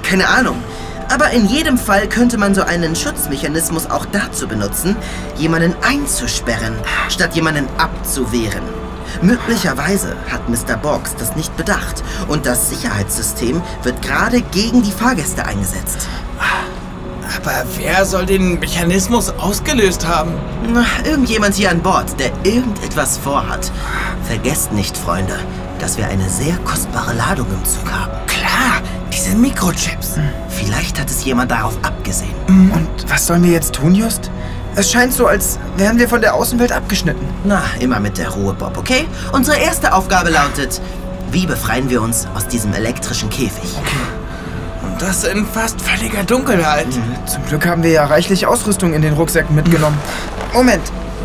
keine Ahnung. Aber in jedem Fall könnte man so einen Schutzmechanismus auch dazu benutzen, jemanden einzusperren, statt jemanden abzuwehren. Möglicherweise hat Mr. Boggs das nicht bedacht und das Sicherheitssystem wird gerade gegen die Fahrgäste eingesetzt. Aber wer soll den Mechanismus ausgelöst haben? Irgendjemand hier an Bord, der irgendetwas vorhat. Vergesst nicht, Freunde, dass wir eine sehr kostbare Ladung im Zug haben. Klar, diese Mikrochips. Vielleicht hat es jemand darauf abgesehen. Und was sollen wir jetzt tun, Just? Es scheint so, als wären wir von der Außenwelt abgeschnitten. Na, immer mit der Ruhe, Bob, okay? Unsere erste Aufgabe lautet, wie befreien wir uns aus diesem elektrischen Käfig? Und das in fast völliger Dunkelheit. Zum Glück haben wir ja reichlich Ausrüstung in den Rucksäcken mitgenommen. Moment.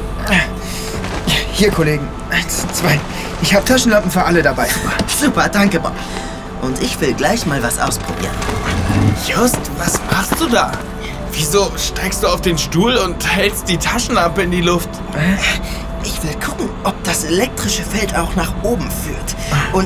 Hier, Kollegen. 1, 2. Ich habe Taschenlampen für alle dabei. Super, danke, Bob. Und ich will gleich mal was ausprobieren. Just, was machst du da? Wieso steigst du auf den Stuhl und hältst die Taschenlampe in die Luft? Ich will gucken, ob das elektrische Feld auch nach oben führt. Und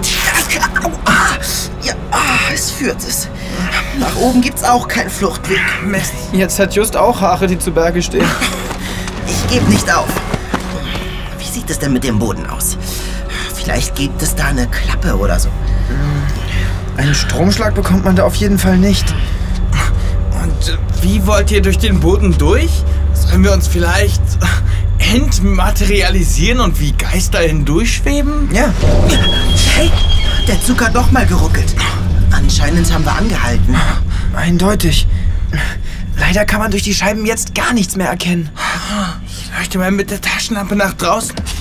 es führt es. Nach oben gibt's auch keinen Fluchtweg. Mist. Jetzt hat Just auch Haare, die zu Berge stehen. Ich gebe nicht auf. Wie sieht es denn mit dem Boden aus? Vielleicht gibt es da eine Klappe oder so. Einen Stromschlag bekommt man da auf jeden Fall nicht. Und wie wollt ihr durch den Boden durch? Sollen wir uns vielleicht entmaterialisieren und wie Geister hindurchschweben? Ja. Hey, der Zug hat noch mal geruckelt. Anscheinend haben wir angehalten. Eindeutig. Leider kann man durch die Scheiben jetzt gar nichts mehr erkennen. Ich leuchte mal mit der Taschenlampe nach draußen.